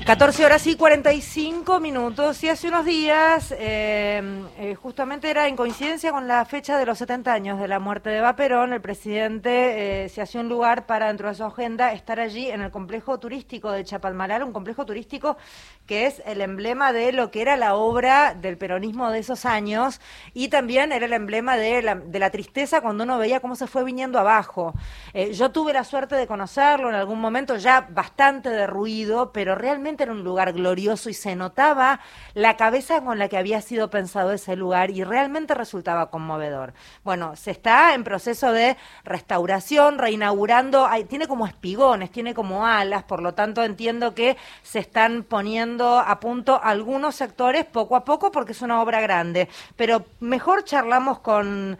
14 horas y 45 minutos y hace unos días, justamente era en coincidencia con la fecha de los 70 años de la muerte de Eva Perón, el presidente se hacía un lugar para, dentro de su agenda, estar allí en el complejo turístico de Chapalmalal, un complejo turístico que es el emblema de lo que era la obra del peronismo de esos años y también era el emblema de la tristeza cuando uno veía cómo se fue viniendo abajo. Yo tuve la suerte de conocerlo en algún momento, ya bastante derruido, pero realmente era un lugar glorioso y se notaba la cabeza con la que había sido pensado ese lugar y realmente resultaba conmovedor. Bueno, se está en proceso de restauración, reinaugurando, tiene como espigones, tiene como alas, por lo tanto entiendo que se están poniendo a punto algunos sectores poco a poco porque es una obra grande, pero mejor charlamos con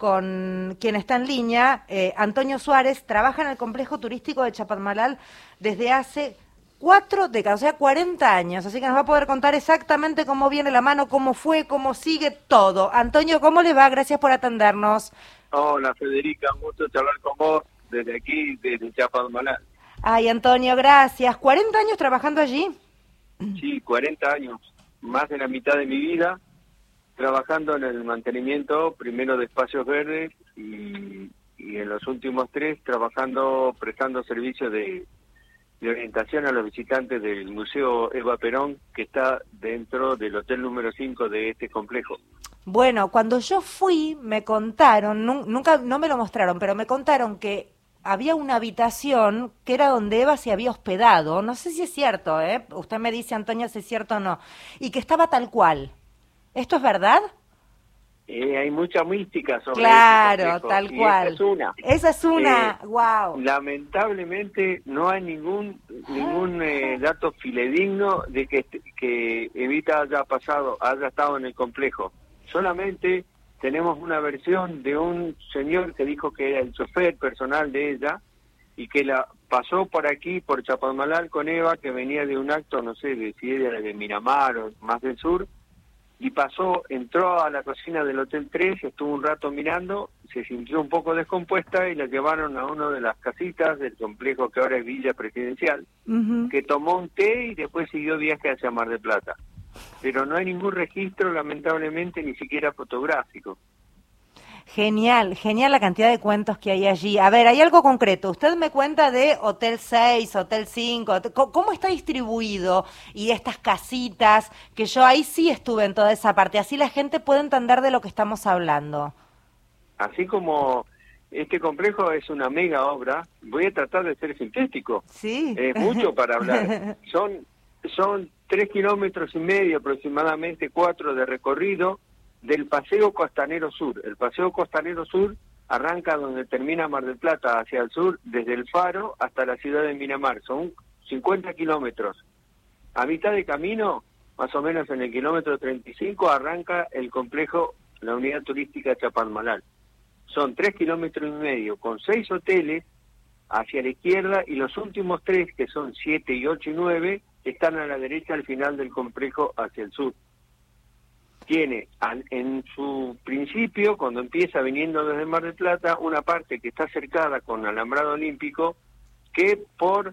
quien está en línea, Antonio Suárez, trabaja en el complejo turístico de Chapalmalal desde hace 4 décadas, o sea, 40 años, así que nos va a poder contar exactamente cómo viene la mano, cómo fue, cómo sigue todo. Antonio, ¿cómo le va? Gracias por atendernos. Hola, Federica, un gusto charlar con vos desde aquí, desde Chapalmalal. Ay, Antonio, gracias. ¿40 años trabajando allí? Sí, 40 años, más de la mitad de mi vida, trabajando en el mantenimiento, primero de espacios verdes y en los últimos 3 trabajando, prestando servicios de orientación a los visitantes del Museo Eva Perón, que está dentro del hotel número 5 de este complejo. Bueno, cuando yo fui, me contaron, nunca, no me lo mostraron, pero me contaron que había una habitación que era donde Eva se había hospedado, no sé si es cierto, usted me dice, Antonio, si es cierto o no, y que estaba tal cual. ¿Esto es verdad? Hay mucha mística sobre claro, este tal y cual. Esa es una. Wow. Lamentablemente no hay ningún dato fidedigno de que Evita haya estado en el complejo. Solamente tenemos una versión de un señor que dijo que era el chofer personal de ella y que la pasó por aquí, por Chapalmalal, con Eva, que venía de un acto, no sé, si era de Miramar o más del sur, y entró a la cocina del Hotel 3, estuvo un rato mirando, se sintió un poco descompuesta y la llevaron a una de las casitas del complejo que ahora es Villa Presidencial, que tomó un té y después siguió viaje hacia Mar del Plata. Pero no hay ningún registro, lamentablemente, ni siquiera fotográfico. Genial, genial la cantidad de cuentos que hay allí. A ver, hay algo concreto. Usted me cuenta de Hotel 6, Hotel 5, ¿cómo está distribuido? Y de estas casitas, que yo ahí sí estuve en toda esa parte. Así la gente puede entender de lo que estamos hablando. Así como este complejo es una mega obra, voy a tratar de ser sintético. Sí. Es mucho para hablar. Son 3,5 kilómetros aproximadamente, 4 de recorrido, del Paseo Costanero Sur. El Paseo Costanero Sur arranca donde termina Mar del Plata, hacia el sur, desde el Faro hasta la ciudad de Miramar. Son 50 kilómetros. A mitad de camino, más o menos en el kilómetro 35, arranca el complejo, la unidad turística Chapalmalal. Son 3,5 kilómetros, con 6 hoteles hacia la izquierda, y los últimos 3, que son 7 y 8 y 9, están a la derecha al final del complejo hacia el sur. Tiene en su principio, cuando empieza viniendo desde Mar del Plata, una parte que está cercada con alambrado olímpico, que por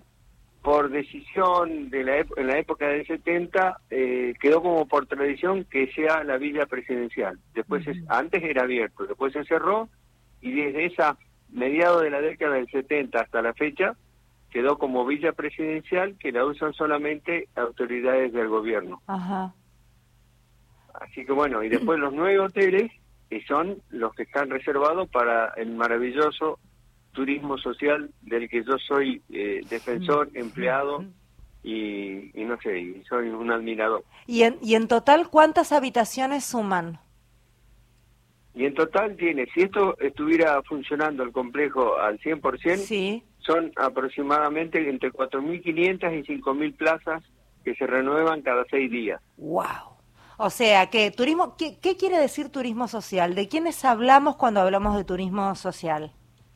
decisión en la época del 70 quedó como por tradición que sea la Villa Presidencial. Después antes era abierto, después se cerró, y desde mediados de la década del 70 hasta la fecha quedó como Villa Presidencial, que la usan solamente autoridades del gobierno. Ajá. Así que bueno, y después los 9 hoteles, que son los que están reservados para el maravilloso turismo social del que yo soy defensor, empleado y no sé, y soy un admirador. ¿Y en total cuántas habitaciones suman? Y en total tiene, si esto estuviera funcionando el complejo al 100%, sí, son aproximadamente entre 4.500 y 5.000 plazas que se renuevan cada 6 días. ¡Wow! O sea, que turismo, ¿qué quiere decir turismo social? ¿De quiénes hablamos cuando hablamos de turismo social?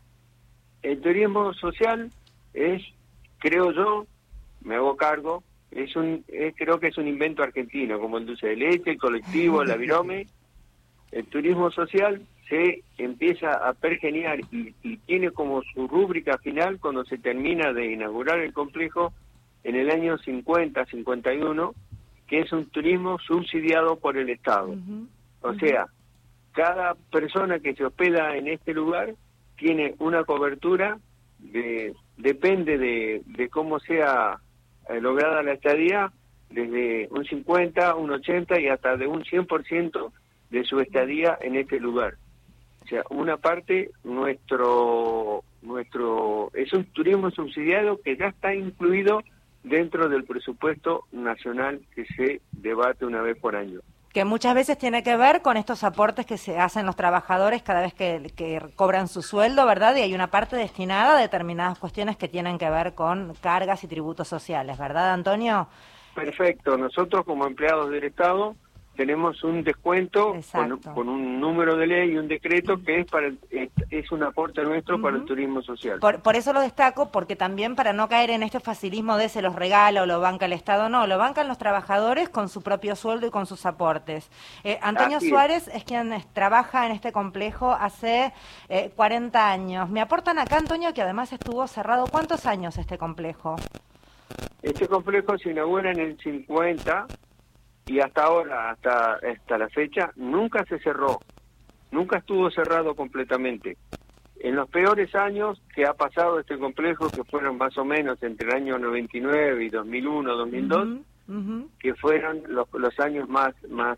El turismo social es, creo yo, me hago cargo, creo que es un invento argentino, como el dulce de leche, el colectivo, la virome. El turismo social se empieza a pergeniar y tiene como su rúbrica final, cuando se termina de inaugurar el complejo, en el año 50, 51, que es un turismo subsidiado por el Estado. O sea, cada persona que se hospeda en este lugar tiene una cobertura, depende de cómo sea lograda la estadía, desde un 50, un 80 y hasta de un 100% de su estadía en este lugar. O sea, una parte nuestro es un turismo subsidiado que ya está incluido dentro del presupuesto nacional que se debate una vez por año. Que muchas veces tiene que ver con estos aportes que se hacen los trabajadores cada vez que cobran su sueldo, ¿verdad? Y hay una parte destinada a determinadas cuestiones que tienen que ver con cargas y tributos sociales, ¿verdad, Antonio? Perfecto. Nosotros como empleados del Estado tenemos un descuento con un número de ley y un decreto que es un aporte nuestro para el turismo social. Por eso lo destaco, porque también para no caer en este facilismo de se los regala o lo banca el Estado, no, lo bancan los trabajadores con su propio sueldo y con sus aportes. Antonio Suárez es quien trabaja en este complejo hace 40 años. Me aportan acá, Antonio, que además estuvo cerrado. ¿Cuántos años este complejo? Este complejo se inaugura en el 50 y hasta ahora, hasta la fecha, nunca se cerró, nunca estuvo cerrado completamente. En los peores años que ha pasado este complejo, que fueron más o menos entre el año 99 y 2001, 2002, que fueron los años más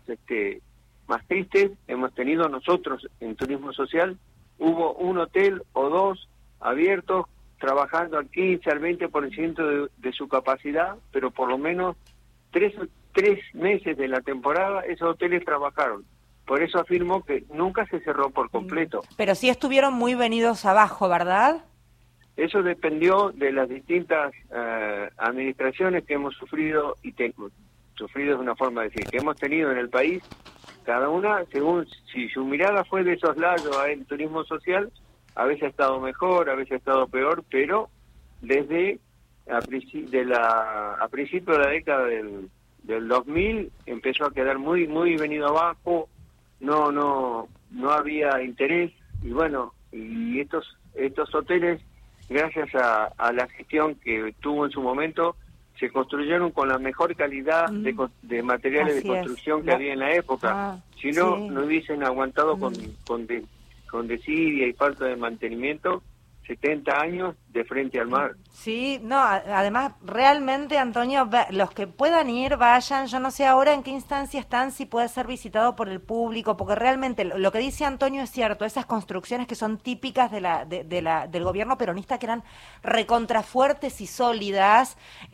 tristes, hemos tenido nosotros en turismo social, hubo un hotel o dos abiertos, trabajando al 15 al 20% de su capacidad, pero por lo menos tres meses de la temporada esos hoteles trabajaron. Por eso afirmo que nunca se cerró por completo. Pero sí estuvieron muy venidos abajo, ¿verdad? Eso dependió de las distintas administraciones que hemos sufrido, sufrido es una forma de decir, que hemos tenido en el país, cada una, según si su mirada fue de soslayo al turismo social, a veces ha estado mejor, a veces ha estado peor, pero desde a principio de la década del 2000 empezó a quedar muy venido abajo, no había interés, y bueno, y estos hoteles, gracias a la gestión que tuvo en su momento, se construyeron con la mejor calidad de materiales de construcción que había en la época. Si no, no hubiesen aguantado con desidia y falta de mantenimiento 70 años de frente al mar. Sí, no, además realmente, Antonio, los que puedan ir, vayan. Yo no sé ahora en qué instancia están, si puede ser visitado por el público, porque realmente lo que dice Antonio es cierto, esas construcciones que son típicas del gobierno peronista, que eran recontrafuertes y sólidas,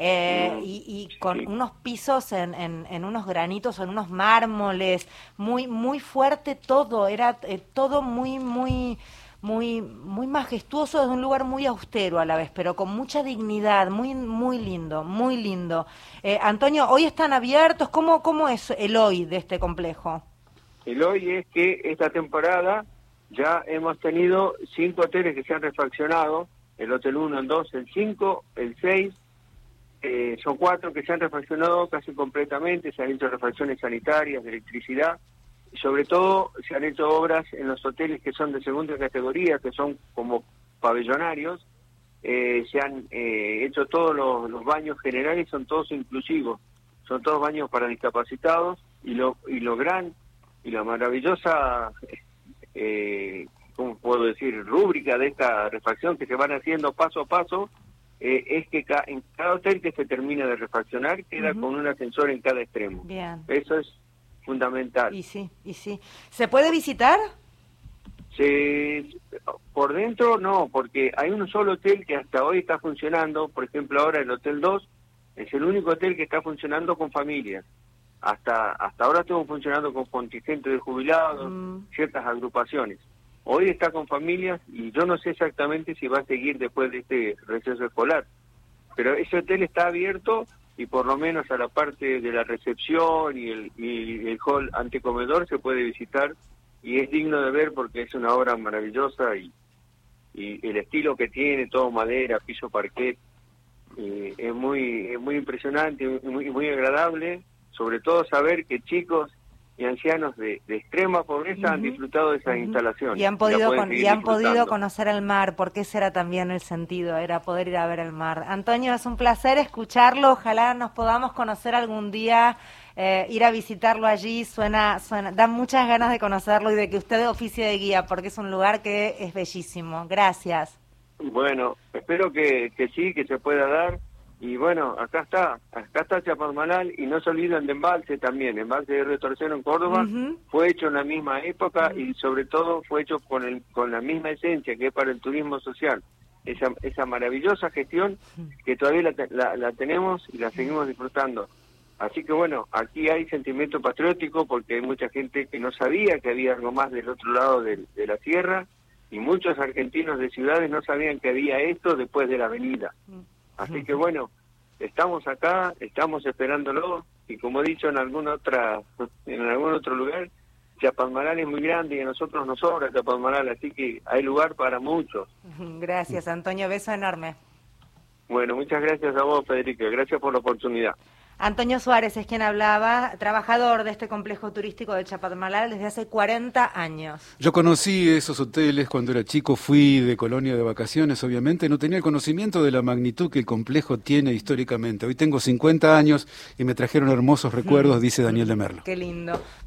y con unos pisos en unos granitos o en unos mármoles, muy fuerte todo, era todo muy majestuoso, desde un lugar muy austero a la vez, pero con mucha dignidad, muy lindo, muy lindo. Antonio, ¿hoy están abiertos? ¿Cómo es el hoy de este complejo? El hoy es que esta temporada ya hemos tenido 5 hoteles que se han refaccionado, el Hotel 1, el 2, el 5, el 6, son 4 que se han refaccionado casi completamente, se han hecho refacciones sanitarias, de electricidad, y sobre todo se han hecho obras en los hoteles que son de segunda categoría, que son como pabellonarios, se han hecho todos los baños generales, son todos inclusivos, son todos baños para discapacitados, y la maravillosa, ¿cómo puedo decir?, rúbrica de esta refacción que se van haciendo paso a paso, es que en cada hotel que se termina de refaccionar queda con un ascensor en cada extremo. Bien. Eso es fundamental. Y sí. ¿Se puede visitar? Por dentro no, porque hay un solo hotel que hasta hoy está funcionando. Por ejemplo, ahora el Hotel 2 es el único hotel que está funcionando con familias. Hasta ahora estuvo funcionando con contingentes de jubilados, ciertas agrupaciones. Hoy está con familias y yo no sé exactamente si va a seguir después de este receso escolar. Pero ese hotel está abierto, y por lo menos a la parte de la recepción y el hall antecomedor se puede visitar, y es digno de ver porque es una obra maravillosa, y el estilo que tiene, todo madera, piso parquet, es muy impresionante, muy agradable, sobre todo saber que chicos y ancianos de extrema pobreza han disfrutado de esas instalaciones. Y han podido, podido conocer el mar, porque ese era también el sentido, era poder ir a ver el mar. Antonio, es un placer escucharlo, ojalá nos podamos conocer algún día, ir a visitarlo allí, da muchas ganas de conocerlo y de que usted oficie de guía, porque es un lugar que es bellísimo. Gracias. Bueno, espero que sí, que se pueda dar. Y bueno, acá está Chapadmalal, y no se olviden de Embalse también. Embalse de Río Tercero en Córdoba fue hecho en la misma época y sobre todo fue hecho con la misma esencia que es para el turismo social. Esa maravillosa gestión que todavía la tenemos y la seguimos disfrutando. Así que bueno, aquí hay sentimiento patriótico porque hay mucha gente que no sabía que había algo más del otro lado de la sierra, y muchos argentinos de ciudades no sabían que había esto después de la avenida. Así que bueno, estamos acá, estamos esperándolo, y como he dicho en algún otro lugar, Chapadmalal es muy grande y a nosotros nos sobra Chapadmalal, así que hay lugar para muchos. Gracias, Antonio, beso enorme. Bueno, muchas gracias a vos, Federica, gracias por la oportunidad. Antonio Suárez es quien hablaba, trabajador de este complejo turístico de Chapadmalal desde hace 40 años. Yo conocí esos hoteles cuando era chico, fui de colonia de vacaciones, obviamente, no tenía el conocimiento de la magnitud que el complejo tiene históricamente. Hoy tengo 50 años y me trajeron hermosos recuerdos, dice Daniel de Merlo. Qué lindo.